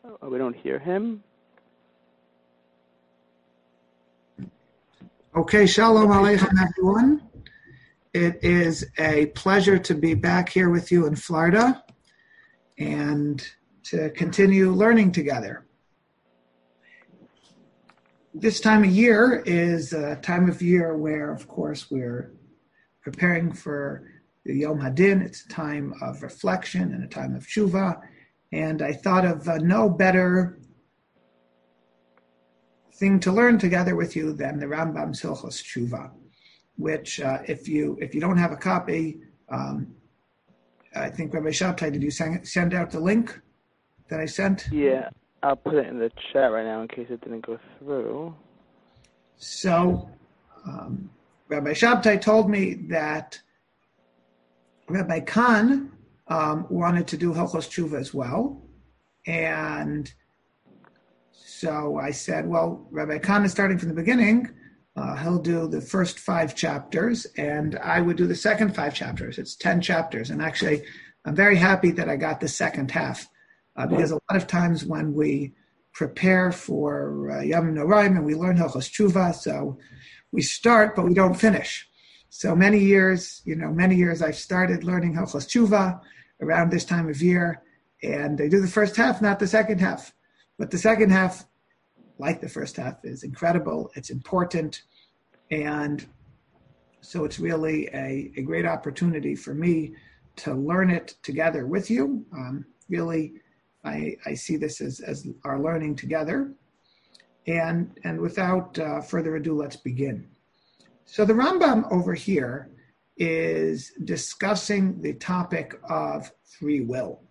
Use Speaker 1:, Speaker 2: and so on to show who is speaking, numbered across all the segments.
Speaker 1: We don't hear him.
Speaker 2: Okay, Shalom Aleichem, everyone. It is a pleasure to be back here with you in Florida and to continue learning together. This time of year is a time of year where, of course, we're preparing for the Yom Hadin. It's a time of reflection and a time of tshuva. And I thought of no better thing to learn together with you than the Rambam's Hilchos Tshuva, which if you don't have a copy, I think Rabbi Shabtai, did you send out the link that I sent?
Speaker 1: Yeah, I'll put it in the chat right now in case it didn't go through.
Speaker 2: So Rabbi Shabtai told me that Rabbi Khan wanted to do Hilchos Tshuva as well, and so I said, well, Rabbi Khan is starting from the beginning. He'll do the first 5 chapters, and I would do the second 5 chapters. It's 10 chapters. And actually, I'm very happy that I got the second half, because a lot of times when we prepare for Yom Noraim and we learn Hilchos Tshuva, so we start, but we don't finish. So many years I've started learning Hilchos Tshuva around this time of year, and they do the first half, not the second half. But the second half, like the first half, is incredible. It's important. And so it's really a great opportunity for me to learn it together with you. Really, I see this as our learning together. And without further ado, let's begin. So the Rambam over here is discussing the topic of free will.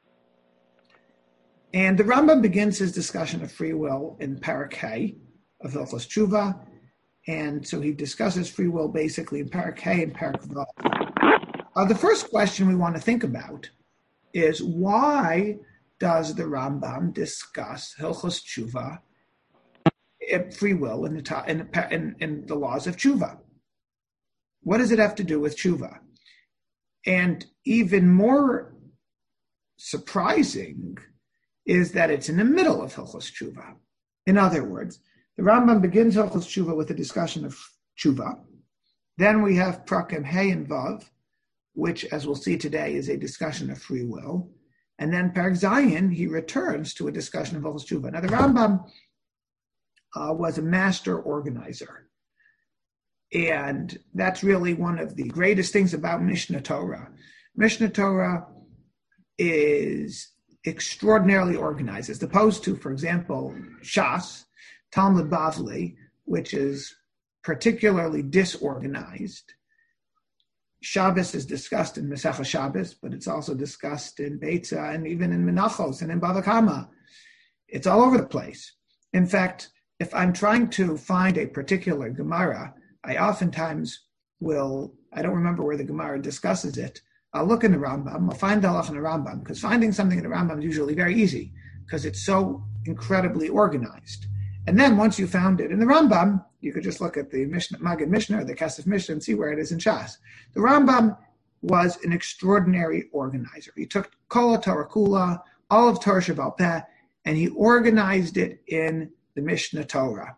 Speaker 2: And the Rambam begins his discussion of free will in Parak Hay of Hilchos Tshuva, and so he discusses free will basically in Parak Hay and Parak Vav. The first question we want to think about is, why does the Rambam discuss Hilchos Tshuva, free will, in the laws of Tshuva? What does it have to do with Tshuva? And even more surprising is that it's in the middle of Hilchos Tshuva. In other words, the Rambam begins Hilchos Tshuva with a discussion of Tshuva. Then we have Prakim Hay and Vav, which, as we'll see today, is a discussion of free will. And then Parak Zayin, he returns to a discussion of Hilchos Tshuva. Now, the Rambam was a master organizer. And that's really one of the greatest things about Mishnah Torah. Mishnah Torah is extraordinarily organized, as opposed to, for example, Shas, Talmud Bavli, which is particularly disorganized. Shabbos is discussed in Masechah Shabbos, but it's also discussed in Beitza and even in Menachos and in Bava Kama. It's all over the place. In fact, if I'm trying to find a particular Gemara, I oftentimes I don't remember where the Gemara discusses it, I'll look in the Rambam, I'll find the halach in the Rambam, because finding something in the Rambam is usually very easy, because it's so incredibly organized. And then once you found it in the Rambam, you could just look at the Maggid Mishnah or the Kesef Mishnah and see where it is in Shas. The Rambam was an extraordinary organizer. He took Kol Torah Kula, all of Torah Shebaal Peh, and he organized it in the Mishnah Torah.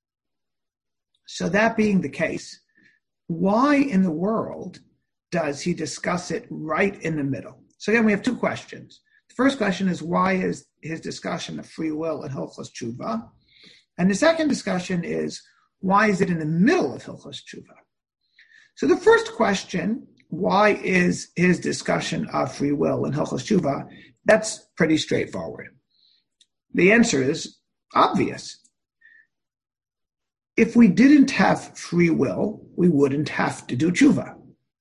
Speaker 2: So that being the case, why in the world does he discuss it right in the middle? So again, we have 2 questions. The first question is, why is his discussion of free will in Hilchos Tshuva? And the second discussion is, why is it in the middle of Hilchos Tshuva? So the first question, why is his discussion of free will in Hilchos Tshuva? That's pretty straightforward. The answer is obvious. If we didn't have free will, we wouldn't have to do Tshuva.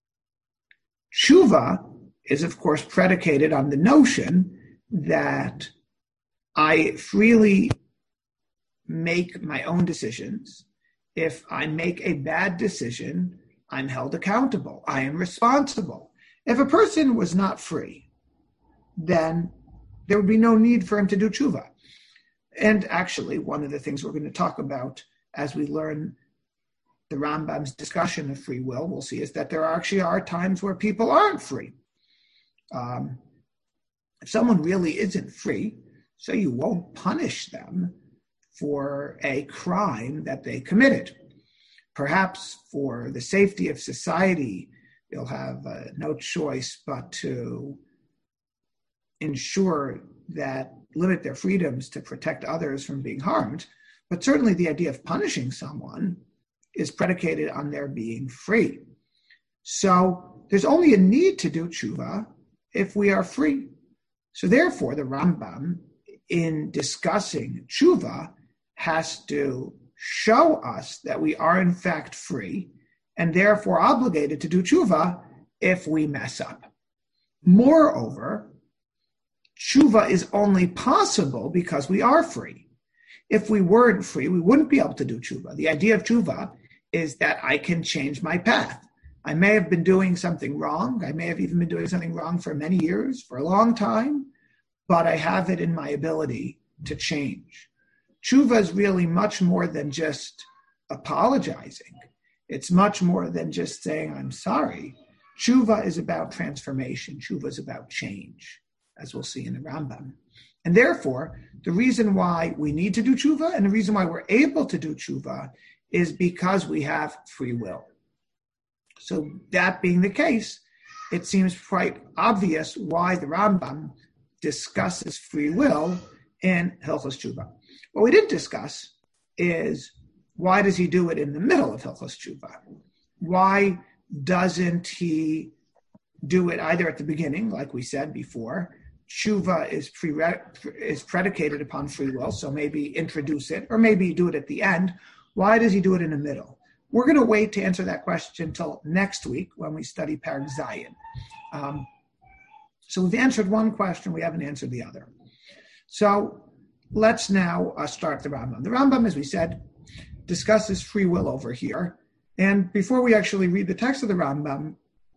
Speaker 2: Tshuva is, of course, predicated on the notion that I freely make my own decisions. If I make a bad decision, I'm held accountable. I am responsible. If a person was not free, then there would be no need for him to do tshuva. And actually, one of the things we're going to talk about as we learn the Rambam's discussion of free will, we'll see, is that there actually are times where people aren't free. If someone really isn't free, so you won't punish them for a crime that they committed. Perhaps for the safety of society, you'll have no choice but to ensure that limit their freedoms to protect others from being harmed. But certainly the idea of punishing someone is predicated on their being free. So there's only a need to do tshuva if we are free. So therefore, the Rambam, in discussing tshuva, has to show us that we are in fact free and therefore obligated to do tshuva if we mess up. Moreover, tshuva is only possible because we are free. If we weren't free, we wouldn't be able to do tshuva. The idea of tshuva is that I can change my path. I may have been doing something wrong. I may have even been doing something wrong for many years, for a long time, but I have it in my ability to change. Tshuva is really much more than just apologizing. It's much more than just saying, I'm sorry. Tshuva is about transformation. Tshuva is about change, as we'll see in the Rambam. And therefore, the reason why we need to do tshuva and the reason why we're able to do tshuva is because we have free will. So that being the case, it seems quite obvious why the Rambam discusses free will in Hilchos Tshuva. What we didn't discuss is why does he do it in the middle of Hilchos Tshuva? Why doesn't he do it either at the beginning, like we said before? Tshuva is predicated upon free will, so maybe introduce it, or maybe do it at the end. Why does he do it in the middle? We're going to wait to answer that question until next week when we study Perek Zayin. So we've answered one question, we haven't answered the other. So let's now start the Rambam. The Rambam, as we said, discusses free will over here. And before we actually read the text of the Rambam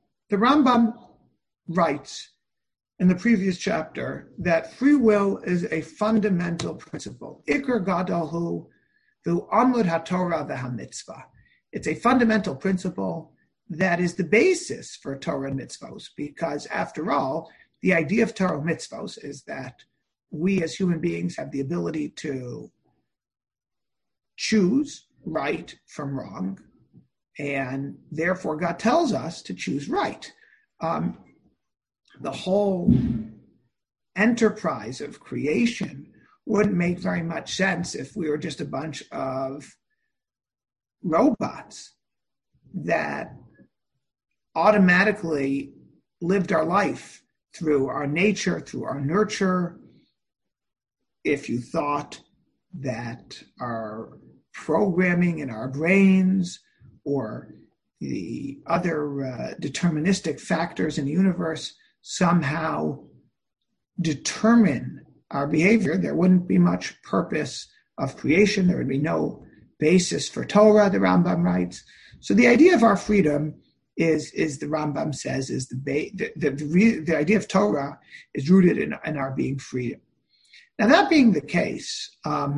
Speaker 2: writes in the previous chapter that free will is a fundamental principle. Iker gadol hu v'amud haTorah v'hamitzvah. It's a fundamental principle that is the basis for Torah and mitzvos, because after all, the idea of Torah and mitzvos is that we as human beings have the ability to choose right from wrong, and therefore God tells us to choose right. The whole enterprise of creation wouldn't make very much sense if we were just a bunch of robots that automatically lived our life through our nature, through our nurture. If you thought that our programming in our brains or the other deterministic factors in the universe somehow determine our behavior, there wouldn't be much purpose of creation. There would be no basis for Torah, the Rambam writes. So the idea of our freedom is the Rambam says, is the idea of Torah is rooted in our being free. Now that being the case,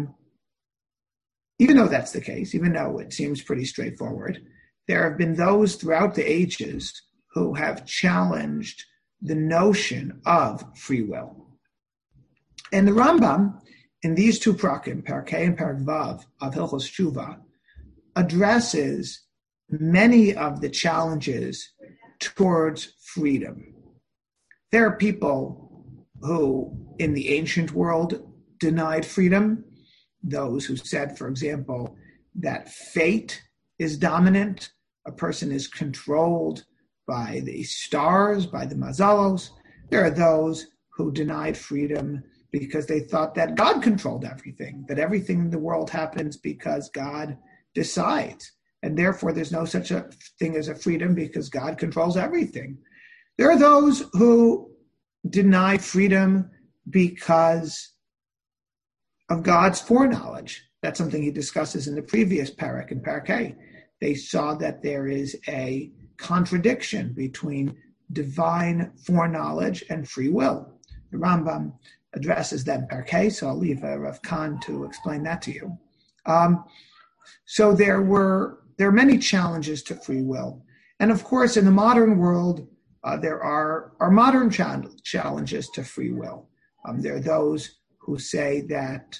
Speaker 2: even though that's the case, even though it seems pretty straightforward, there have been those throughout the ages who have challenged the notion of free will. And the Rambam, in these two prakim, Perek Hey and Perek Vav of Hilchos Tshuva, addresses many of the challenges towards freedom. There are people who, in the ancient world, denied freedom. Those who said, for example, that fate is dominant, a person is controlled by the stars, by the mazalos. There are those who denied freedom because they thought that God controlled everything, that everything in the world happens because God decides, and therefore there's no such a thing as a freedom because God controls everything. There are those who deny freedom because of God's foreknowledge. That's something he discusses in the previous parak in Perek Hey. They saw that there is a contradiction between divine foreknowledge and free will. The Rambam addresses that in Perek Hey, so I'll leave Rav Kahn to explain that to you. So there are many challenges to free will. And of course, in the modern world, there are modern challenges to free will. There are those who say that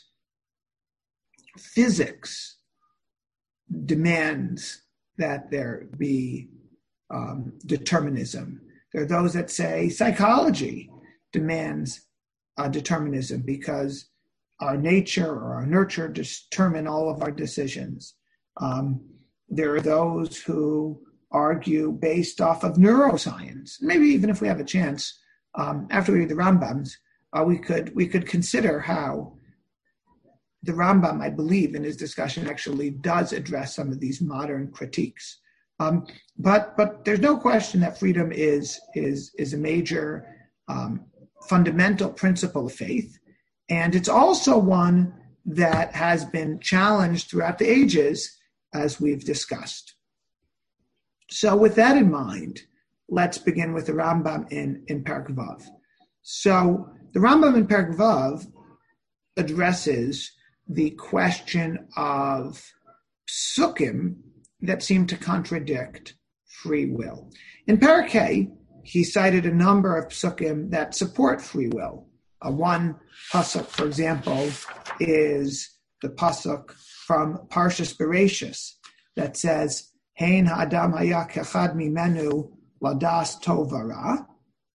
Speaker 2: physics demands that there be determinism. There are those that say psychology demands determinism because our nature or our nurture determine all of our decisions. There are those who argue based off of neuroscience. Maybe even if we have a chance, after we read the Rambams, we could consider how the Rambam, I believe, in his discussion actually does address some of these modern critiques. But there's no question that freedom is a major fundamental principle of faith, and it's also one that has been challenged throughout the ages, as we've discussed. So with that in mind, let's begin with the Rambam in Perek Vav. So the Rambam in Perek Vav addresses the question of psukim that seem to contradict free will. In Perek Hey, he cited a number of psukim that support free will. One pasuk, for example, is the pasuk from Parshas Bereshis that says, Hein ha'adam haya kechad mimenu ladas tov v'ra.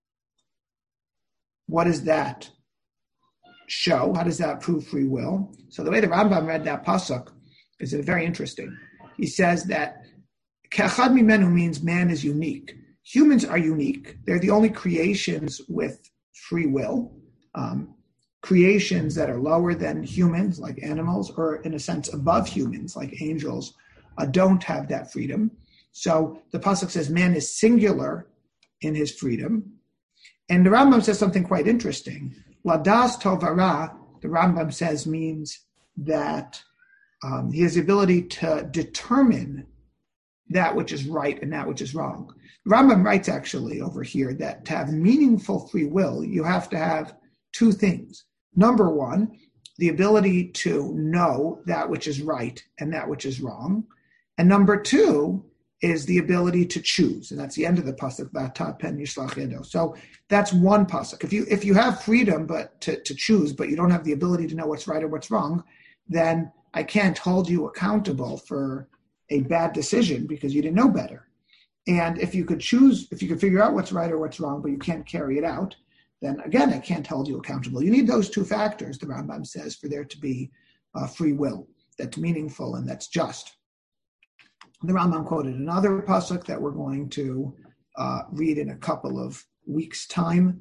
Speaker 2: What does that show? How does that prove free will? So the way the Rambam read that pasuk is very interesting. He says that kechad mimenu means man is unique. Humans are unique. They're the only creations with free will. Creations that are lower than humans, like animals, or in a sense above humans, like angels, don't have that freedom. So the pasuk says man is singular in his freedom. And the Rambam says something quite interesting. Ladas tovara, the Rambam says, means that he has the ability to determine that which is right and that which is wrong. The Rambam writes actually over here that to have meaningful free will, you have to have two things. Number one, the ability to know that which is right and that which is wrong. And number two is the ability to choose. And that's the end of the pasuk, V'ata pen yishlach yedo. So that's one pasuk. If you have freedom but to choose, but you don't have the ability to know what's right or what's wrong, then I can't hold you accountable for a bad decision because you didn't know better. And if you could figure out what's right or what's wrong, but you can't carry it out, then again, I can't hold you accountable. You need those two factors, the Rambam says, for there to be free will that's meaningful and that's just. The Rambam quoted another pasuk that we're going to read in a couple of weeks' time,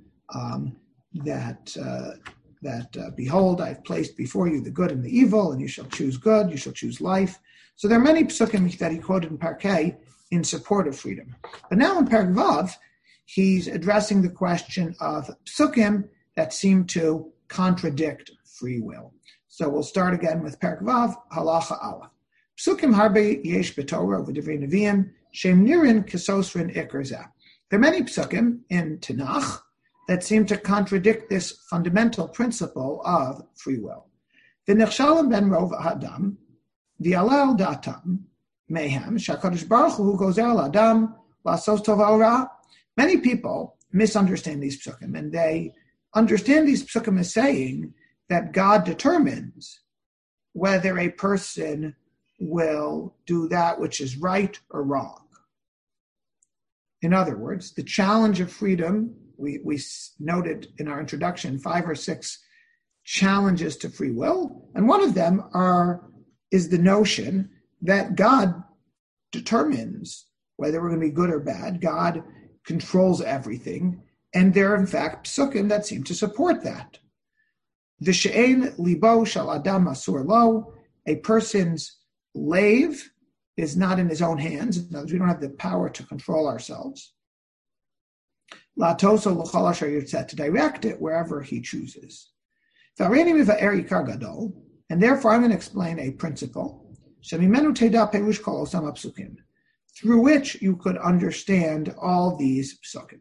Speaker 2: that behold, I've placed before you the good and the evil, and you shall choose good, you shall choose life. So there are many psukim that he quoted in Perek Hey in support of freedom. But now in Perek Vav, he's addressing the question of psukim that seem to contradict free will. So we'll start again with Perek Vav, Halacha Aleph. Psukim harbe yesh b'Torah v'divrei neviim shem nirin kesosrin ikar zeh. There are many psukim in Tanakh that seem to contradict this fundamental principle of free will. V'nechshalim ben rov ha'adam v'yalel datam mehem shakadosh baruch hu gozer l'adam la'asos tova or ra. Many people misunderstand these psukim, and they understand these psukim as saying that God determines whether a person will do that which is right or wrong. In other words, the challenge of freedom, we noted in our introduction 5 or 6 challenges to free will, and one of them is the notion that God determines whether we're going to be good or bad. God controls everything, and there are in fact psukim that seem to support that. V'she'ein libo shel adam asur lo, a person's lave is not in his own hands. In other words, we don't have the power to control ourselves. La'toso l'chol asher yitzeh, to direct it wherever he chooses. V'areini miva'er ikar gadol, and therefore I'm going to explain a principle, shemimenu teda perush kol osam hapsukim, through which you could understand all these psukim.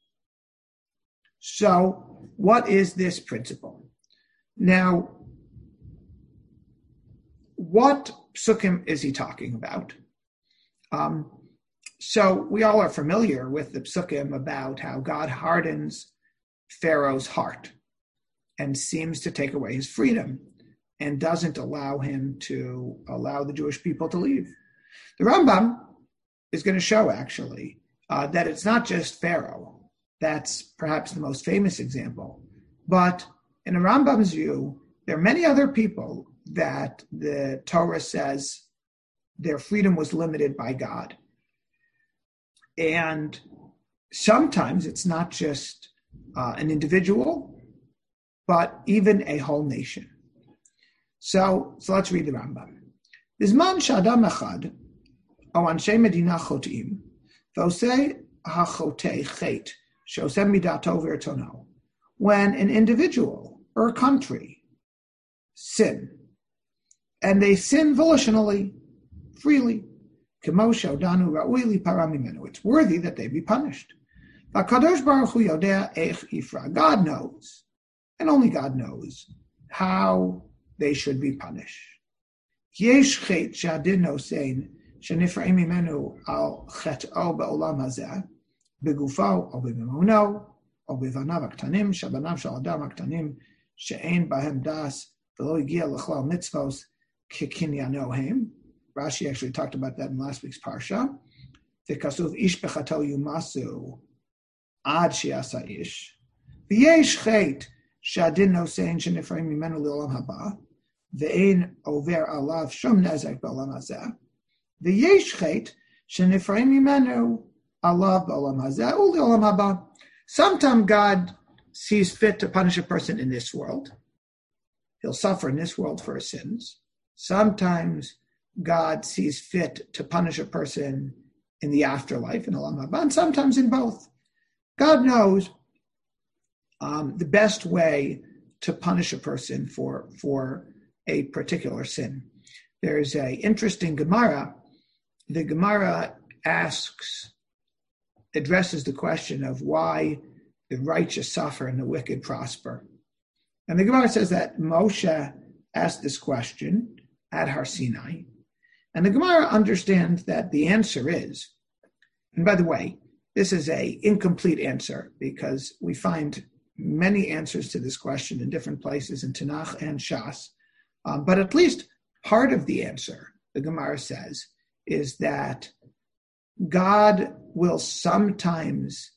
Speaker 2: So, what is this principle? Now, what psukim is he talking about? So we all are familiar with the psukim about how God hardens Pharaoh's heart. and seems to take away his freedom and doesn't allow him to allow the Jewish people to leave. The Rambam is going to show, actually, that it's not just Pharaoh. That's perhaps the most famous example. But in the Rambam's view, there are many other people that the Torah says their freedom was limited by God. And sometimes it's not just an individual, but even a whole nation. So let's read the Rambam. Bizman sh'adam echad o anshe medina chotim v'osei hachotei chet she'oseh midato v'ratono. When an individual or a country sin, and they sin volitionally, freely, k'moshe odanu ra'ui lipara mimenu, it's worthy that they be punished. V'kadosh baruch hu yodea eich yifra. God knows, and only God knows, how they should be punished. Yesh chet she'adin nosein shenifra'im mimenu al chet'o ba'olam hazeh begufo o b'mimuno o b'vanav aktanim shabanav shel adam aktanim she'ein bahem das v'lo higia l'chlal mitzvos kikinyanohem. Rashi actually talked about that in last week's parsha. V'kasuv ish bechato yumasu ad she'asa ish. V'yesh chet she'adin nosein shenifra'im mimenu l'olam haba ve'ein over alav shom nezek b'olam hazeh. V'yesh chet shenifra'im mimenu alav b'olam hazeh u'le'olam haba. Sometimes God sees fit to punish a person in this world. He'll suffer in this world for his sins. Sometimes God sees fit to punish a person in the afterlife, in Olam Haba, and sometimes in both. God knows the best way to punish a person for a particular sin. There's an interesting Gemara. The Gemara addresses the question of why the righteous suffer and the wicked prosper. And the Gemara says that Moshe asked this question at Har Sinai. And the Gemara understands that the answer is, and by the way, this is an incomplete answer because we find many answers to this question in different places in Tanakh and Shas. But at least part of the answer, the Gemara says, is that God will sometimes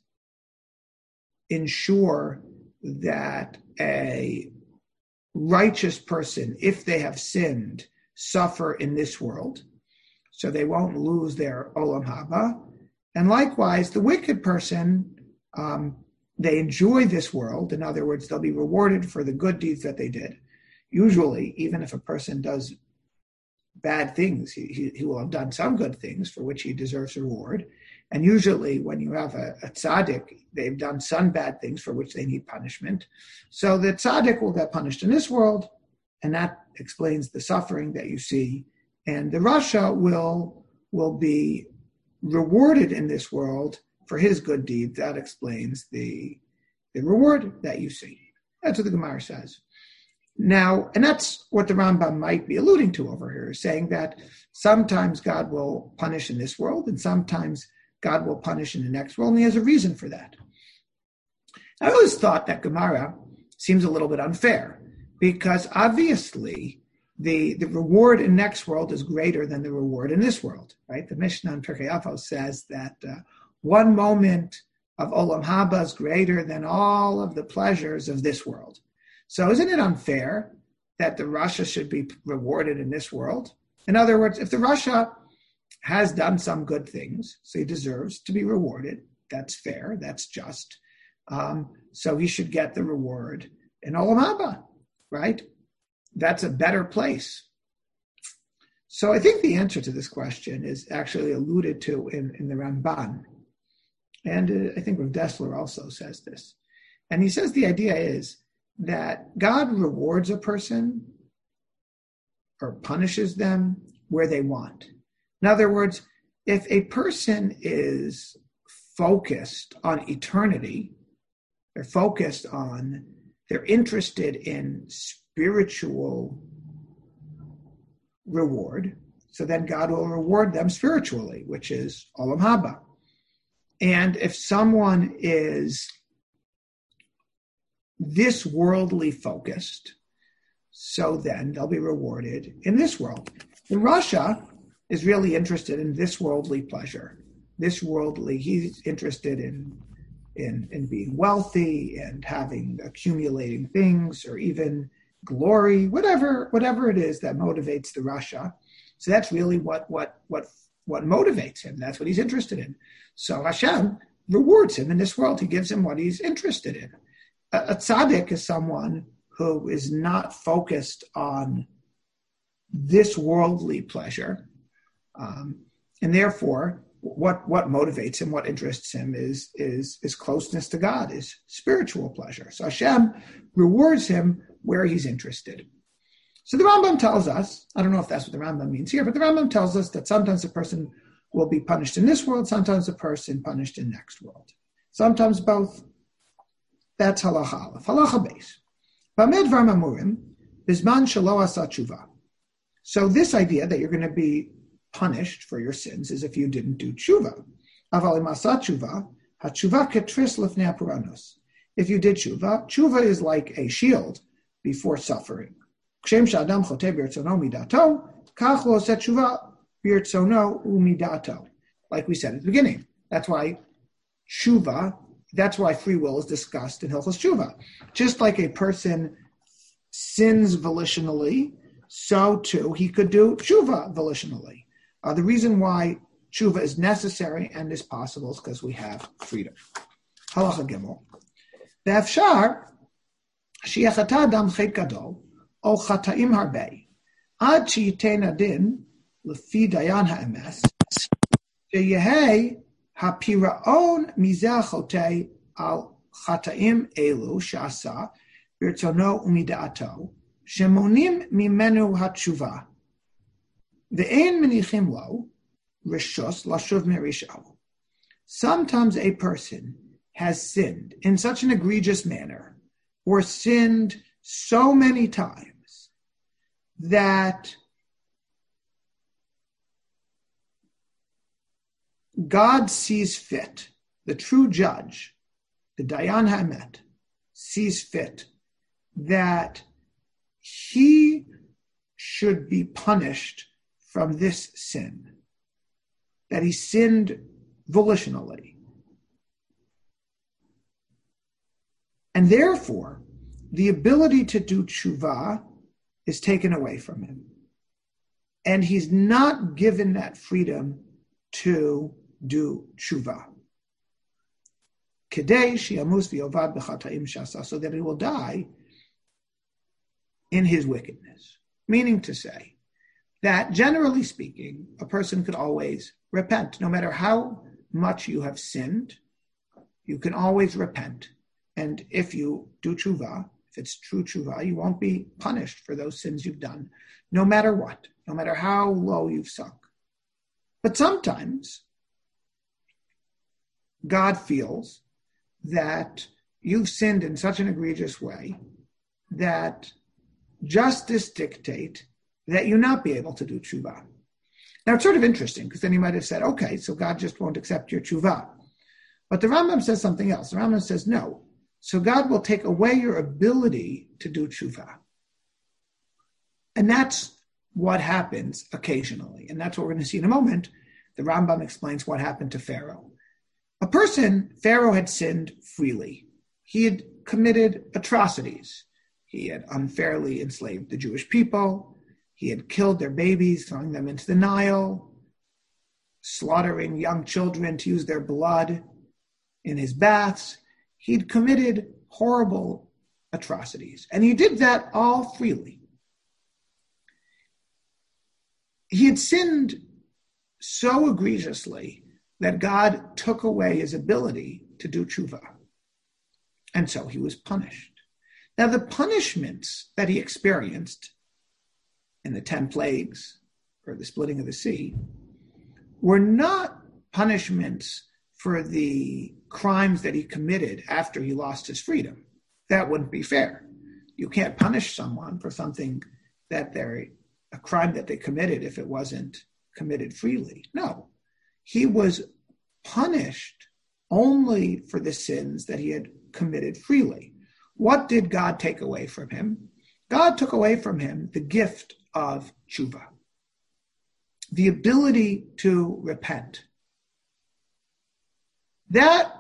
Speaker 2: ensure that a righteous person, if they have sinned, suffer in this world, so they won't lose their Olam Haba. And likewise, the wicked person, they enjoy this world. In other words, they'll be rewarded for the good deeds that they did. Usually, even if a person does bad things, he will have done some good things for which he deserves reward. And usually when you have a tzaddik, they've done some bad things for which they need punishment. So the tzaddik will get punished in this world, and that explains the suffering that you see. And the Rasha will be rewarded in this world for his good deed. That explains the reward that you see. That's what the Gemara says. Now, and that's what the Rambam might be alluding to over here, saying that sometimes God will punish in this world and sometimes God will punish in the next world, and he has a reason for that. I always thought that Gemara seems a little bit unfair because obviously the reward in next world is greater than the reward in this world, right? The Mishnah in Pirkei Avos says that one moment of Olam Haba is greater than all of the pleasures of this world. So isn't it unfair that the Rasha should be rewarded in this world? In other words, if the Rasha has done some good things, so he deserves to be rewarded, that's fair, that's just. So he should get the reward in Olam Haba, right? That's a better place. So I think the answer to this question is actually alluded to in the Ramban. And I think Rav Dessler also says this. And he says the idea is that God rewards a person or punishes them where they want. In other words, if a person is focused on eternity, they're interested in spiritual reward, so then God will reward them spiritually, which is Olam Haba. And if someone is this worldly focused, so then they'll be rewarded in this world. The Rasha is really interested in this worldly pleasure. He's interested in being wealthy and accumulating things, or even glory, whatever it is that motivates the Rasha. So that's really what motivates him. That's what he's interested in. So Hashem rewards him in this world. He gives him what he's interested in. A tzaddik is someone who is not focused on this worldly pleasure, and therefore, what motivates him, what interests him, is closeness to God, is spiritual pleasure. So Hashem rewards him where he's interested. So the Rambam tells us, I don't know if that's what the Rambam means here, but the Rambam tells us that sometimes a person will be punished in this world, sometimes a person punished in next world. Sometimes both. That's halacha aleph. Halacha beis. B'amid dvar mamurim, bizman shelo asa tshuva. So this idea that you're going to be punished for your sins is if you didn't do tshuva. Aval im asa tshuva, ha-tshuva ketris lefnei hapuranos. If you did tshuva is like a shield before suffering. Kshem sh'adam choteh b'rtzono midato, kach lo oseh tshuva b'rtzono umidato. Like we said at the beginning. That's why free will is discussed in Hilchos Tshuva. Just like a person sins volitionally, so too he could do tshuva volitionally. The reason why tshuva is necessary and is possible is because we have freedom. Halacha Gimel. Ve'afshar she'yachata adam chet gadol o chataim harbei ad she'yitein adin lefi dayan ha'emes she'yehei hapiraon mizeh chotei al chataim elu she'asa b'rtzono umida'ato shemonim mimenu hatshuva ve'ein menichim lo rishos lashuv me'rishao. Sometimes a person has sinned in such an egregious manner, or sinned so many times, that God sees fit, the true judge, the Dayan HaEmet, sees fit that he should be punished from this sin, that he sinned volitionally. And therefore, the ability to do tshuva is taken away from him. And he's not given that freedom to do tshuva. Kedei she'yamus v'yovad b'chata'im shasa, so that he will die in his wickedness. Meaning to say that, generally speaking, a person could always repent. No matter how much you have sinned, you can always repent. And if you do tshuva, if it's true tshuva, you won't be punished for those sins you've done, no matter what, no matter how low you've sunk. But sometimes God feels that you've sinned in such an egregious way that justice dictates that you not be able to do tshuva. Now, it's sort of interesting, because then you might have said, okay, so God just won't accept your tshuva. But the Rambam says something else. The Rambam says, no. So God will take away your ability to do tshuva. And that's what happens occasionally. And that's what we're going to see in a moment. The Rambam explains what happened to Pharaoh. Pharaoh had sinned freely. He had committed atrocities. He had unfairly enslaved the Jewish people. He had killed their babies, throwing them into the Nile, slaughtering young children to use their blood in his baths. He'd committed horrible atrocities, and he did that all freely. He had sinned so egregiously that God took away his ability to do tshuva, and so he was punished. Now, the punishments that he experienced in the 10 plagues, or the splitting of the sea, were not punishments for the crimes that he committed after he lost his freedom. That wouldn't be fair. You can't punish someone for something a crime that they committed if it wasn't committed freely. No, he was punished only for the sins that he had committed freely. What did God take away from him? God took away from him the gift of tshuva, the ability to repent. That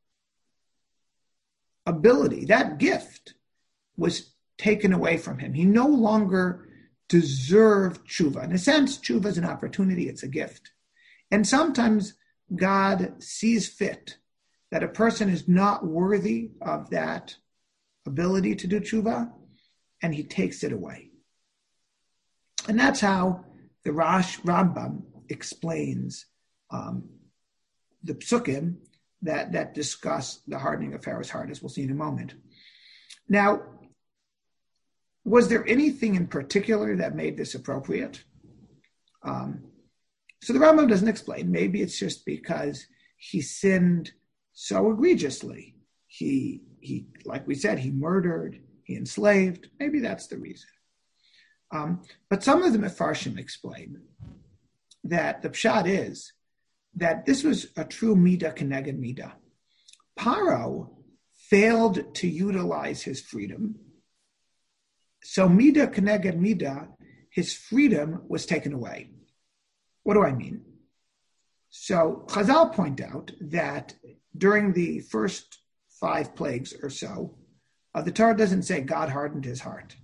Speaker 2: ability, that gift, was taken away from him. He no longer deserved tshuva. In a sense, tshuva is an opportunity, it's a gift. And sometimes God sees fit that a person is not worthy of that ability to do tshuva, and he takes it away. And that's how the Rambam explains the psukim that discuss the hardening of Pharaoh's heart, as we'll see in a moment. Now, was there anything in particular that made this appropriate? So the Rambam doesn't explain. Maybe it's just because he sinned so egregiously. He, like we said, he murdered, he enslaved. Maybe that's the reason. But some of the Mefarshim explain that the pshat is that this was a true midah keneged midah. Paro failed to utilize his freedom. So midah keneged midah, his freedom was taken away. What do I mean? So Chazal point out that during the first 5 plagues or so, the Torah doesn't say God hardened his heart.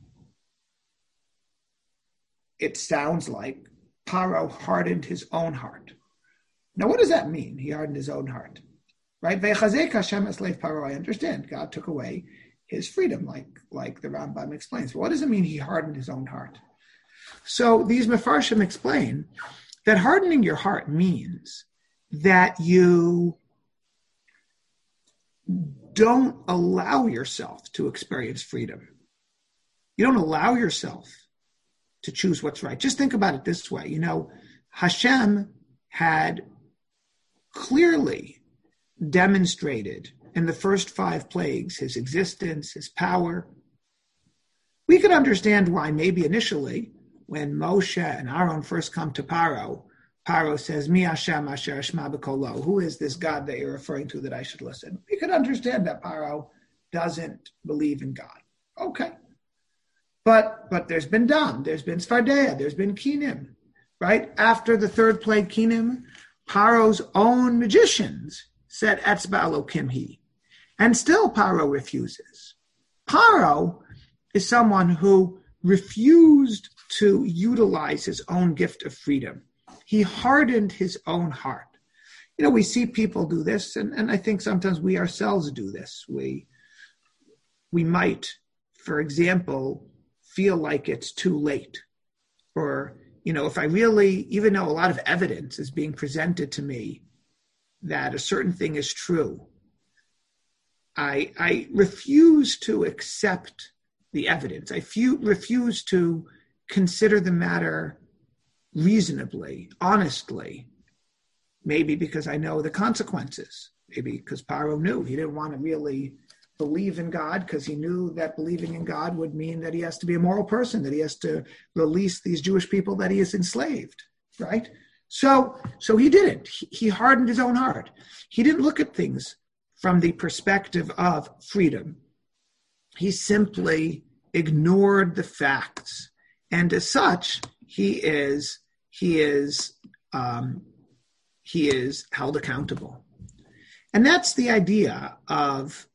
Speaker 2: It sounds like Paro hardened his own heart. Now, what does that mean? He hardened his own heart, right? Ve'chazek Hashem eslev Paro. I understand God took away his freedom, like the Rambam explains. But what does it mean he hardened his own heart? So these Mefarshim explain that hardening your heart means that you don't allow yourself to experience freedom. You don't allow yourself to choose what's right. Just think about it this way. You know, Hashem had clearly demonstrated in the first 5 plagues his existence, his power. We could understand why maybe initially when Moshe and Aaron first come to Paro, Paro says, Mi Hashem asher ashma b'kolo. Who is this God that you're referring to that I should listen? We could understand that Paro doesn't believe in God. Okay. But there's been Dam, there's been Sfardeya, there's been Kinim, right? After the 3rd plague Kinim, Paro's own magicians said, Etzba Elokim Hi. And still Paro refuses. Paro is someone who refused to utilize his own gift of freedom. He hardened his own heart. You know, we see people do this, and I think sometimes we ourselves do this. We might, for example, feel like it's too late. Or, you know, if I really, even though a lot of evidence is being presented to me that a certain thing is true, I refuse to accept the evidence. I refuse to consider the matter reasonably, honestly, maybe because I know the consequences, maybe because Paro knew he didn't want to really believe in God because he knew that believing in God would mean that he has to be a moral person, that he has to release these Jewish people that he has enslaved, right? So he didn't. He hardened his own heart. He didn't look at things from the perspective of freedom. He simply ignored the facts. And as such, he is held accountable. And that is the idea of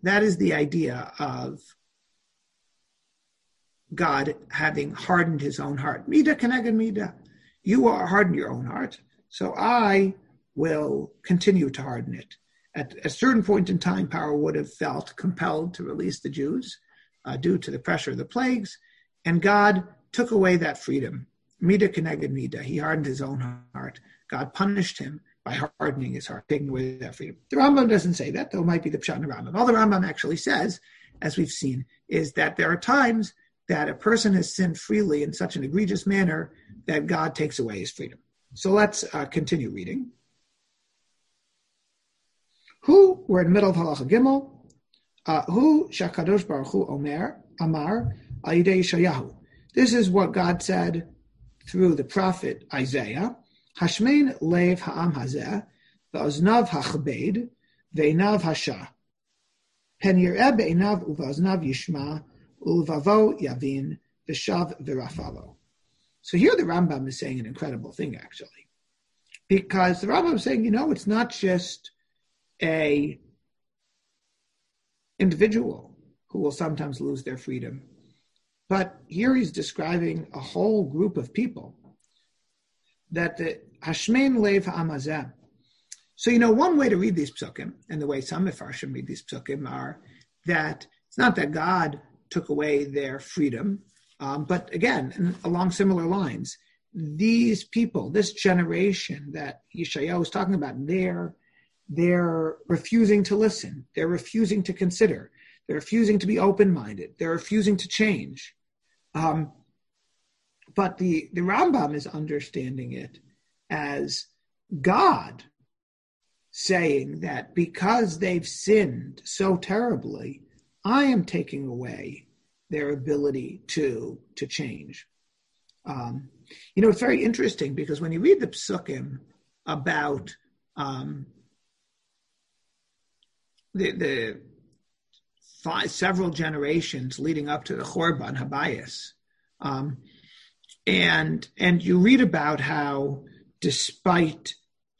Speaker 2: God having hardened his own heart. Midah keneged midah. You are hardened your own heart, so I will continue to harden it. At a certain point in time, Paro would have felt compelled to release the Jews due to the pressure of the plagues, and God took away that freedom. Midah keneged midah. He hardened his own heart. God punished him by hardening his heart, taking away that freedom. The Rambam doesn't say that, though it might be the Pshat in the Rambam. All the Rambam actually says, as we've seen, is that there are times that a person has sinned freely in such an egregious manner that God takes away his freedom. So let's continue reading. Who, we're in the middle of Halacha Gimel, who Shakadosh Baruch Hu Amar al Yidei Yeshayahu. This is what God said through the prophet Isaiah. Hashmein lev ha'am hazeh, ve'oznav ha'chabed, ve'inav hashah. Pen yireh be'einav uvaznav yishma ulvavo yavin v'shav v'rafalo. So here the Rambam is saying an incredible thing, actually, because the Rambam is saying, it's not just a individual who will sometimes lose their freedom, but here he's describing a whole group of people that the Hashmein Lev Ha'amazeh. So, one way to read these psukim, and the way some Mefarshim read these psukim, are that it's not that God took away their freedom, but again, along similar lines, these people, this generation that Yeshayahu is talking about, they're refusing to listen. They're refusing to consider. They're refusing to be open-minded. They're refusing to change. But the Rambam is understanding it as God saying that because they've sinned so terribly, I am taking away their ability to change. It's very interesting because when you read the psukim about the several generations leading up to the Chorban Habayis, and you read about how, despite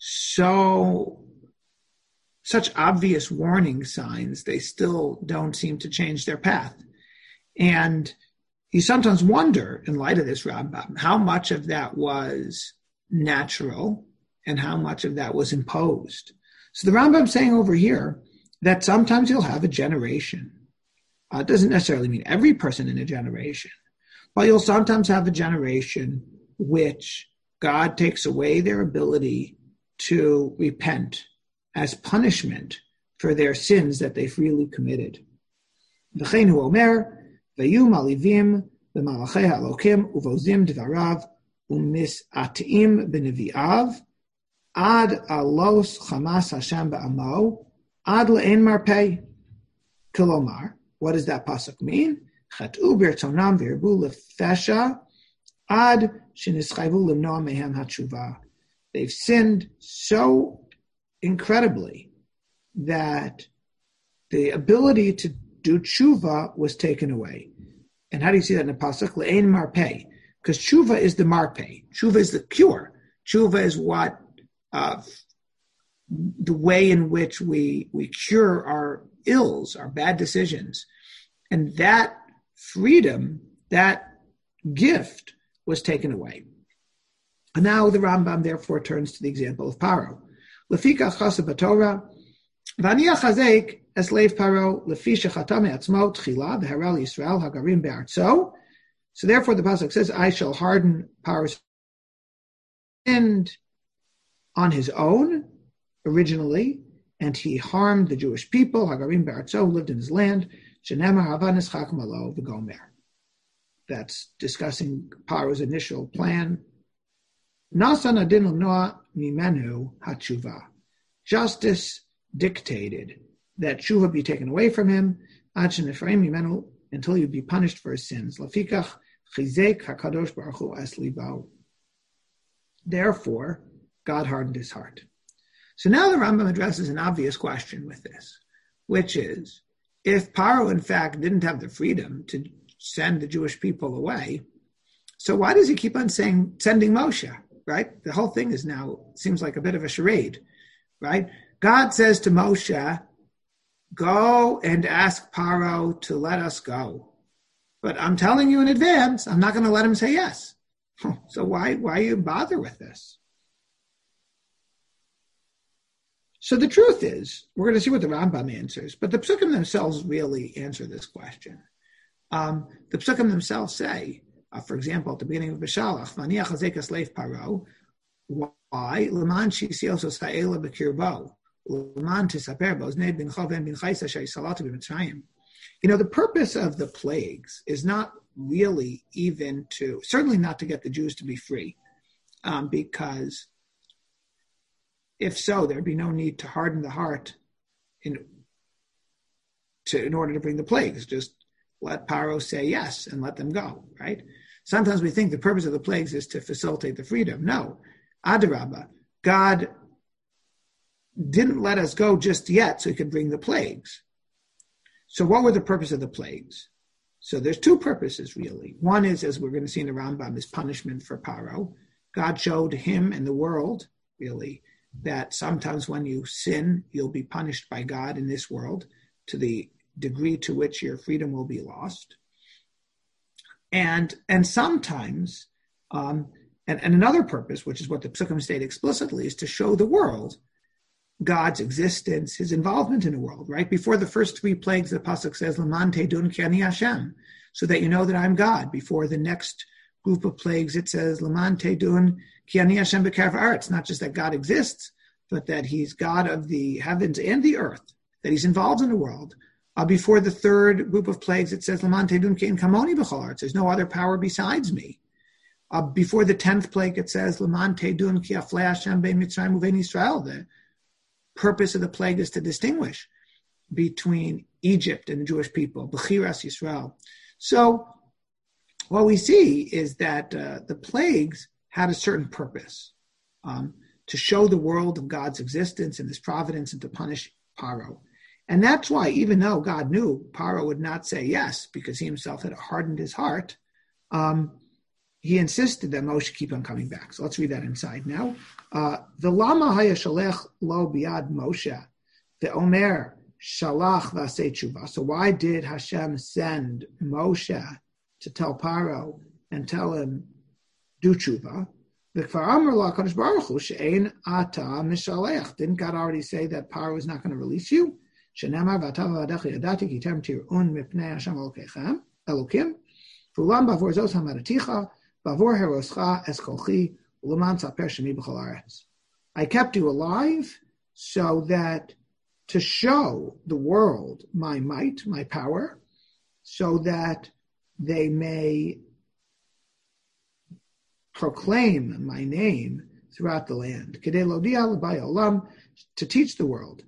Speaker 2: such obvious warning signs, they still don't seem to change their path. And you sometimes wonder, in light of this Rambam, how much of that was natural and how much of that was imposed. So the Rambam's saying over here that sometimes you'll have a generation. It doesn't necessarily mean every person in a generation, but you'll sometimes have a generation which God takes away their ability to repent as punishment for their sins that they freely committed. V'cheinu omer, v'yu malivim b'malachei ha'elokim uvozim dvarav umis'atim b'nevi'av ad alos chamas Hashem ba'amo ad le'en marpei. Kilomar, what does that pasuk mean? Chat'u b'rtzonam v'yirbu lefesha ad shenischayvu limnoa mehem hatshuva. They've sinned so incredibly that the ability to do tshuva was taken away. And how do you see that in the pasuk? Le'en marpei, because tshuva is the marpei. Tshuva is the cure. Tshuva is what the way in which we cure our ills, our bad decisions, and that freedom, that gift, was taken away. And now the Rambam therefore turns to the example of Paro. Lefikach chaseh b'Torah, v'ani achazek es leiv Paro, lefi shechata me'atzmo tchila v'hara Yisrael hagarim be'artzo. So therefore the pasuk says, I shall harden Paro's hand on his own, originally, and he harmed the Jewish people, hagarim be'artzo, who lived in his land, shenemar hava nischak malo v'gomer. That's discussing Paro's initial plan. Nasan adin l'mnoa mimenu hatshuva. Justice dictated that tshuva be taken away from him, ad shenifraim mimenu, until he be punished for his sins. Lafikach chizek hakadosh baruch hu es libo. Therefore, God hardened his heart. So now the Rambam addresses an obvious question with this, which is, if Paro in fact didn't have the freedom to send the Jewish people away, so why does he keep on sending Moshe? Right? The whole thing is now, seems like a bit of a charade, right? God says to Moshe, go and ask Paro to let us go. But I'm telling you in advance, I'm not going to let him say yes. So why you bother with this? So the truth is, we're going to see what the Rambam answers, but the Psukim themselves really answer this question. The Psukim themselves say, for example, at the beginning of Beshalach, V'ani achazek es leiv Paro, why? L'man shisios os ha'ela b'kirbo, l'man tisaper bo, znei bincha v'en binchais asher yisalatu b'mitzrayim. The purpose of the plagues is not really even certainly not to get the Jews to be free, because if so, there'd be no need to harden the heart in order to bring the plagues. Just let Paro say yes and let them go, right? Sometimes we think the purpose of the plagues is to facilitate the freedom. No, Adarabba, God didn't let us go just yet so he could bring the plagues. So what were the purpose of the plagues? So there's two purposes, really. One is, as we're going to see in the Rambam, is punishment for Paro. God showed him and the world, really, that sometimes when you sin, you'll be punished by God in this world to the degree to which your freedom will be lost. And sometimes, and another purpose, which is what the Psukim state explicitly, is to show the world God's existence, his involvement in the world, right? Before the first three plagues, the Pasuk says, Laman teidun ki ani Hashem, so that you know that I'm God. Before the next group of plagues, it says, Laman teidun ki ani Hashem b'karev haaretz. It's not just that God exists, but that he's God of the heavens and the earth, that he's involved in the world. Before the third group of plagues, it says, Laman teidun ki en kamoni b'chol haaretz. There's no other power besides me. Before the 10th plague, it says, Laman teidun ki aflei Hashem bein Mitzrayim uvein Yisrael. The purpose of the plague is to distinguish between Egypt and the Jewish people, B'chiras Yisrael. So what we see is that the plagues had a certain purpose, to show the world of God's existence and his providence and to punish Paro. And that's why, even though God knew Paro would not say yes, because he himself had hardened his heart, he insisted that Moshe keep on coming back. So let's read that inside now. The lama haya shalech lo biad Moshe, the omer shalach v'aseh tshuva. So why did Hashem send Moshe to tell Paro and tell him, do tshuva? V'kvar amar lo HaKadosh Baruch Hu she'ein ata mishalech. Didn't God already say that Paro is not going to release you? Shenemar v'ata v'adechi yadati ki terem tir'un mipnei Hashem Elokim. V'ulam bavor zos hamaraticha I kept you alive so that to show the world my might, my power, so that they may proclaim my name throughout the land. To teach the world.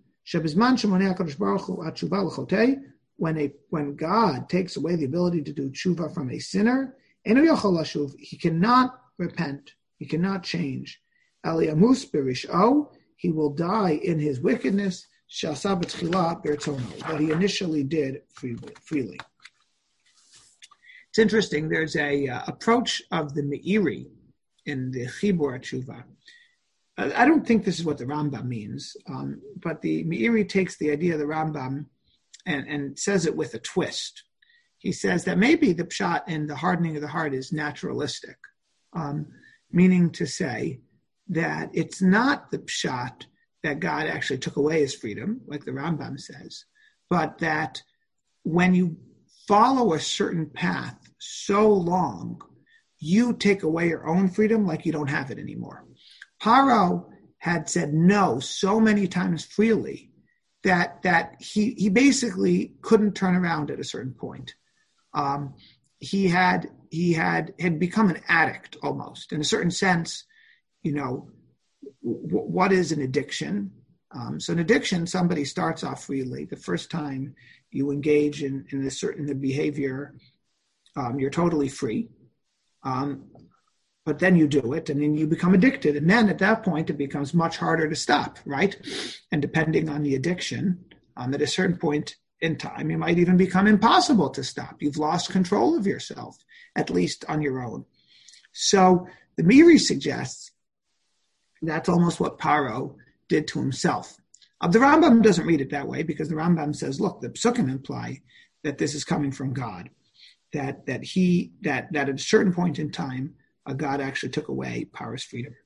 Speaker 2: When God takes away the ability to do tshuva from a sinner, he cannot repent. He cannot change. Eliyamus berisho, he will die in his wickedness, that he initially did freely. It's interesting. There's a approach of the Meiri in the Chibur Tshuva. I don't think this is what the Rambam means, but the Meiri takes the idea of the Rambam and says it with a twist. He says that maybe the pshat in the hardening of the heart is naturalistic, meaning to say that it's not the pshat that God actually took away his freedom, like the Rambam says, but that when you follow a certain path so long, you take away your own freedom like you don't have it anymore. Paro had said no so many times freely that he basically couldn't turn around at a certain point. He had become an addict almost. In a certain sense, what is an addiction? So an addiction, somebody starts off freely. The first time you engage in a certain behavior, you're totally free. But then you do it, and then you become addicted. And then at that point, it becomes much harder to stop, right? And depending on the addiction, at a certain point in time, it might even become impossible to stop. You've lost control of yourself, at least on your own. So the Meiri suggests that's almost what Paro did to himself. The Rambam doesn't read it that way, because the Rambam says, look, the Psukim imply that this is coming from God, that at a certain point in time, God actually took away Paro's freedom.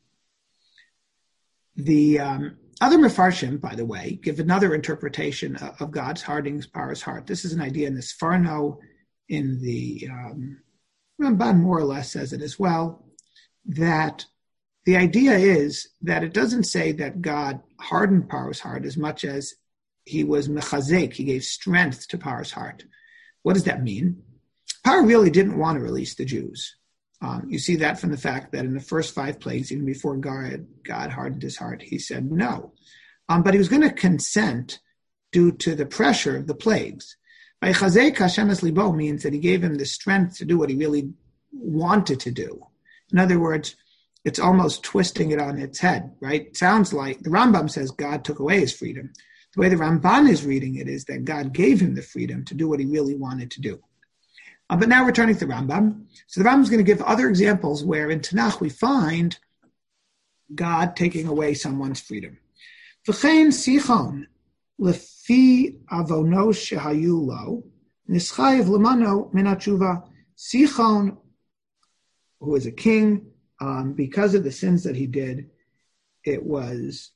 Speaker 2: The other Mefarshim, by the way, give another interpretation of God's hardening Paro's heart. This is an idea in the Sforno, in the Ramban more or less says it as well, that the idea is that it doesn't say that God hardened Paro's heart as much as he was mechazek, he gave strength to Paro's heart. What does that mean? Paro really didn't want to release the Jews. You see that from the fact that in the first 5 plagues, even before God hardened his heart, he said no. But he was going to consent due to the pressure of the plagues. By chazek Hashem es libo means that he gave him the strength to do what he really wanted to do. In other words, it's almost twisting it on its head, right? It sounds like the Rambam says God took away his freedom. The way the Ramban is reading it is that God gave him the freedom to do what he really wanted to do. But now returning to the Rambam. So the Rambam is going to give other examples where in Tanakh we find God taking away someone's freedom. V'chein Sichon lefi avonos shehayu lo nischayev lemano min hatshuva. Sichon, who was a king, because of the sins that he did, it was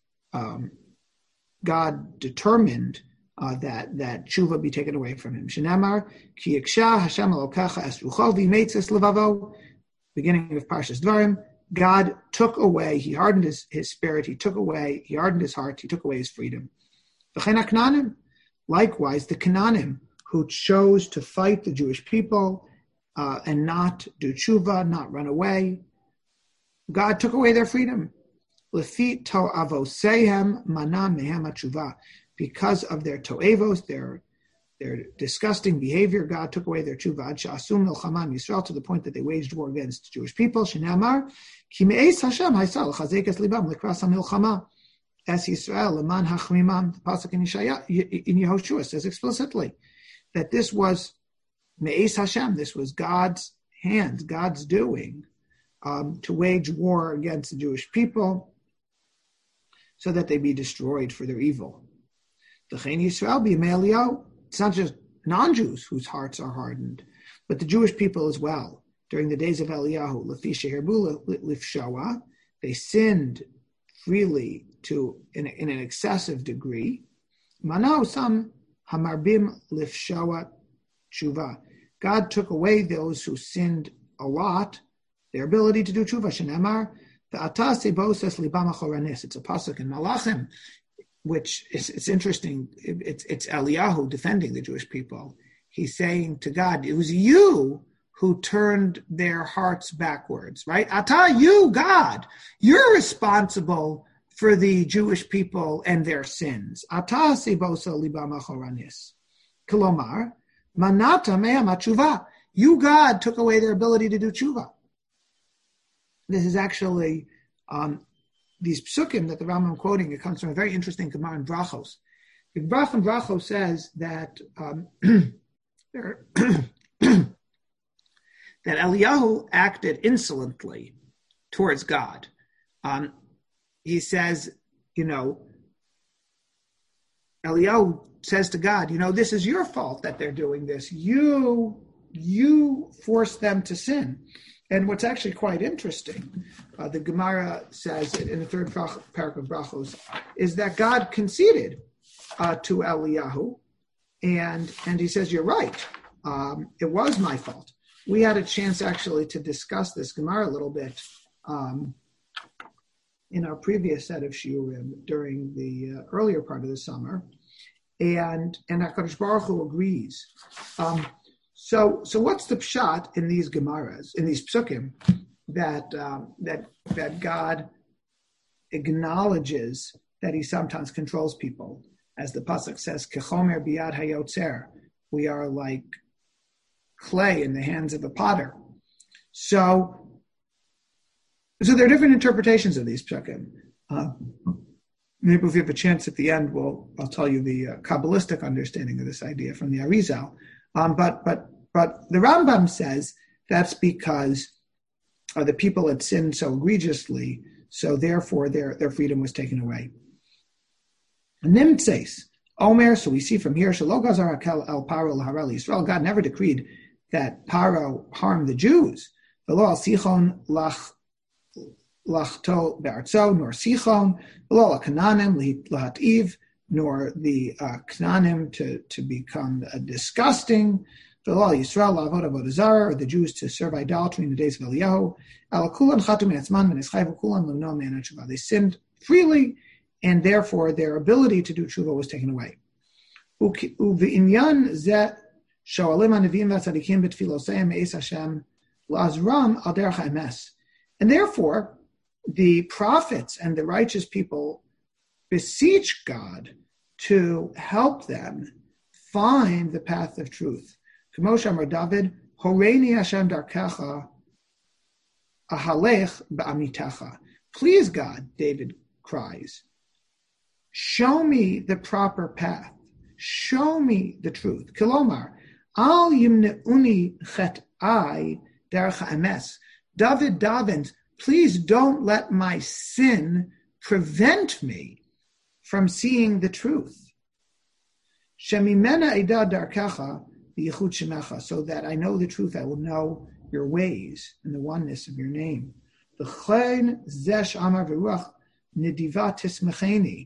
Speaker 2: God determined that tshuva be taken away from him. Shenamar ki yiksha Hashem elokecha es rucho v'yimetzes levavo. Beginning of Parshas Dvarim, God took away. He hardened his spirit. He hardened his heart. He took away his freedom. V'chein haKnanim, likewise the Canaanim, who chose to fight the Jewish people and not do tshuva, not run away. God took away their freedom. Lefi to'avosehem mana mehem hatshuva. Because of their to'evos, their disgusting behavior, God took away their tshuva. Ad she'asum milchama Yisrael, to the point that they waged war against Jewish people. Shenamar ki me'es Hashem haisal chazek es libam lekras hamilchama es Yisrael leman hachmimam. The pasuk in Yehoshua says explicitly that this was me'es Hashem. This was God's hand, God's doing, to wage war against the Jewish people, so that they be destroyed for their evil. It's not just non-Jews whose hearts are hardened, but the Jewish people as well. During the days of Eliyahu, they sinned freely in an excessive degree. God took away those who sinned a lot, their ability to do tshuva. It's a pasuk in Malachim, which it's interesting. It's Eliyahu defending the Jewish people. He's saying to God, it was you who turned their hearts backwards, right? Ata, you, God, you're responsible for the Jewish people and their sins. Ata sebosa libam achoranis. Kolomar, manata me'am hatshuva. You, God, took away their ability to do tshuva. This is actually these psukim that the Rambam quoting. It comes from a very interesting Gemara in Brachos. The Gemara in Brachos says that that Eliyahu acted insolently towards God. He says, Eliyahu says to God, this is your fault that they're doing this. You forced them to sin. And what's actually quite interesting, the Gemara says in the third parak of Brachos, is that God conceded to Eliyahu, and he says, you're right, it was my fault. We had a chance actually to discuss this Gemara a little bit in our previous set of shiurim during the earlier part of the summer, and HaKadosh Baruch Hu agrees. So what's the pshat in these Gemaras, in these psukim, that God acknowledges that he sometimes controls people? As the pasuk says, Kechomer biyad hayotzer, we are like clay in the hands of a potter. So there are different interpretations of these psukim. Maybe if we have a chance at the end, I'll tell you the Kabbalistic understanding of this idea from the Arizal. But the Rambam says that's because the people had sinned so egregiously, so therefore their freedom was taken away. Nimtzeis, Omer, so we see from here, Shelo gazar hakel el Paro l'harel Yisrael, God never decreed that Paro harm the Jews. V'lo al Sichon lachto be'artzo, nor Sichon, v'lo al Kananim lahativ, nor the Kananim to become disgusting. V'lo al Yisrael la'avod avodah zarah, or the Jews to serve idolatry in the days of Eliyahu. Al kulan chatu me'atzman v'neschayvu kulan l'mno me'an tshuva. They sinned freely, and therefore their ability to do tshuva was taken away. U'v'inyan zeh sho'alim hanevim v'tzadikim b'tfiloseim me'es Hashem la'azram al derech ha'emes. And therefore, the prophets and the righteous people beseech God to help them find the path of truth. K'mo she'amar David, Horeini Hashem darkecha ahalech ba'amitecha. Please God, David cries, show me the proper path. Show me the truth. Kilomar, al yimne'uni chet'ai derech ha'emes. David davens, please don't let my sin prevent me from seeing the truth. Shemimena eda darkecha v'yichud shemecha, so that I know the truth, I will know your ways and the oneness of your name. V'chein zesh amar v'ruach nediva tismecheni.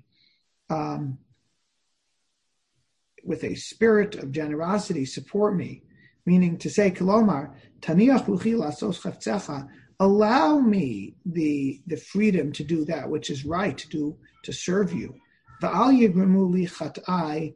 Speaker 2: With a spirit of generosity, support me. Meaning to say, Kilomar, taniach ruchi lasos chavtzecha, allow me the freedom to do that which is right, to serve you. Va'al yigrimu li chat'ai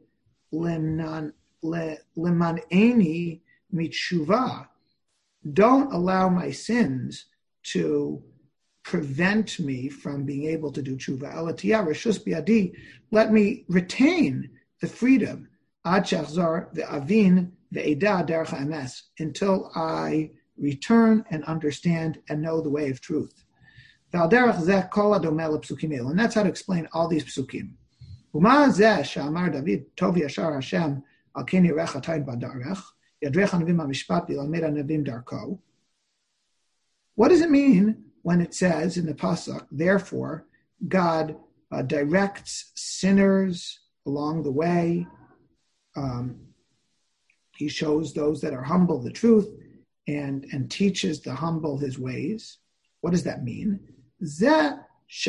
Speaker 2: leman'eni mitshuva. Don't allow my sins to prevent me from being able to do tshuva. Elatiyah reshus biadi, let me retain the freedom ad shachzor ve'avin ve'eda derech ha'emes, until I return and understand and know the way of truth. Ve'al derech zeh kol hadomeh lepsukim elu, and that's how to explain all these psukim. Uma zeh she'amar David tov yashar Hashem al ken yirecha tayin badarech yadrech hanavim hamishpat v'yilamed hanavim darko. What does it mean when it says in the pasuk, therefore God directs sinners along the way? He shows those that are humble the truth and teaches the humble his ways. What does that mean? That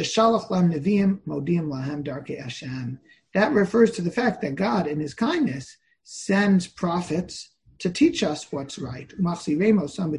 Speaker 2: refers to the fact that God, in his kindness, sends prophets to teach us what's right. And he gives them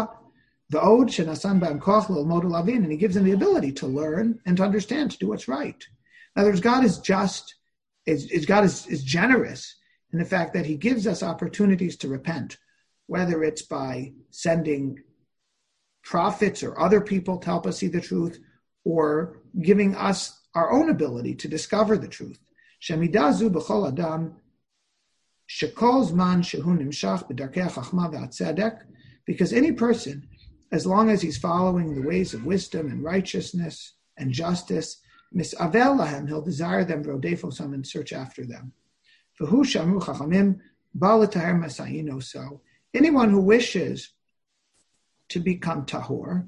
Speaker 2: the ability to learn and to understand, to do what's right. In other words, God is just, God is generous in the fact that he gives us opportunities to repent, whether it's by sending prophets or other people to help us see the truth, or giving us our own ability to discover the truth. Shemidazu b'chol adam shekol zman shehu nimshach b'darkei hachma v'atzedek, because any person, as long as he's following the ways of wisdom and righteousness and justice, misavel lahem, he'll desire them, v'rodefosam, and search after them. V'hu shamru chachamim ba l'taher masayino. So anyone who wishes to become tahor,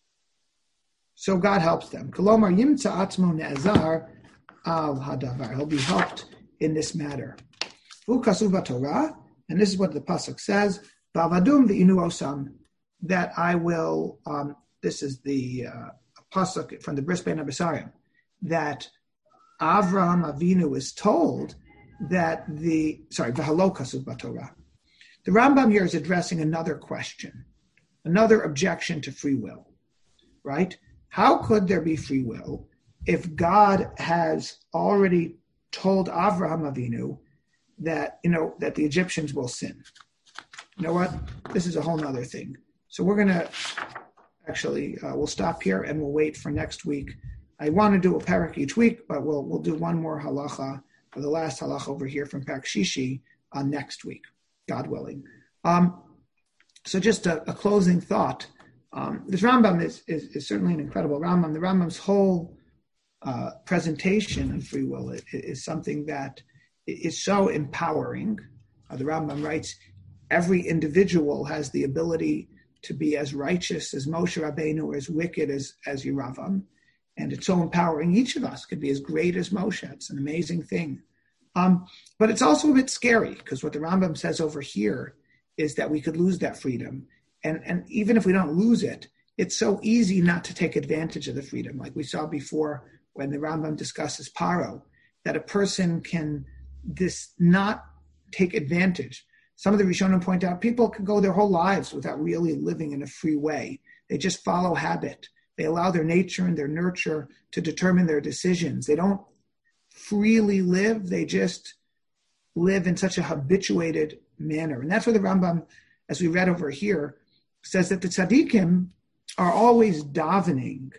Speaker 2: so God helps them. Kolomar yimtza atzmo ne'azar al hadavar. He'll be helped in this matter. V'hu kasuv Torah, and this is what the pasuk says: V'avadum v'inu osam, that I will. This is the pasuk from the Bris Bein Abisarim, that Avraham Avinu is told that v'halo kasuv b'Torah. The Rambam here is addressing another question, another objection to free will, right? How could there be free will if God has already told Avraham Avinu that the Egyptians will sin? You know what? This is a whole other thing. So we're going to we'll stop here and we'll wait for next week. I want to do a parak each week, but we'll do one more halacha, or the last halacha over here from Parak Shishi next week, God willing. So just a closing thought. This Rambam is certainly an incredible Rambam. The Rambam's whole presentation of free will is something that is so empowering. The Rambam writes, every individual has the ability to be as righteous as Moshe Rabbeinu, or as wicked as Yeravam. And it's so empowering. Each of us could be as great as Moshe. It's an amazing thing. But it's also a bit scary, because what the Rambam says over here is that we could lose that freedom. And even if we don't lose it, it's so easy not to take advantage of the freedom. Like we saw before when the Rambam discusses Paro, that a person can not take advantage. Some of the Rishonim point out people can go their whole lives without really living in a free way. They just follow habit. They allow their nature and their nurture to determine their decisions. They don't freely live. They just live in such a habituated manner. And that's where the Rambam, as we read over here, says that the tzaddikim are always davening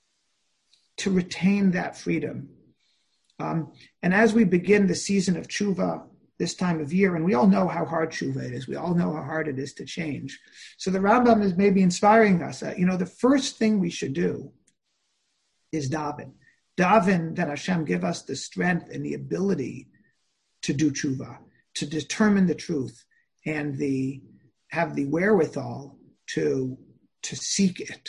Speaker 2: to retain that freedom. And as we begin the season of tshuva this time of year, and we all know how hard tshuva it is, we all know how hard it is to change. So the Rambam is maybe inspiring us that, the first thing we should do is daven. daven that Hashem give us the strength and the ability to do tshuva, to determine the truth, and have the wherewithal to seek it.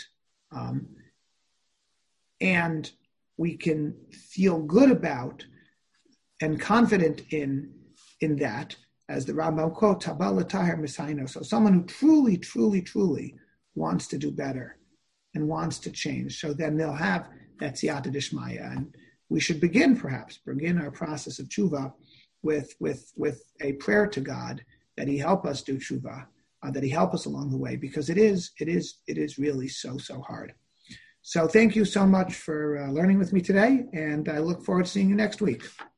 Speaker 2: And we can feel good about and confident in that, as the Rambam quotes, Haba l'taher misaino. So someone who truly, truly, truly wants to do better and wants to change. So then they'll have that siyata d'shmaya. And we should begin our process of tshuva with a prayer to God that He help us do tshuva, that He help us along the way, because it is really so hard. So thank you so much for learning with me today, and I look forward to seeing you next week.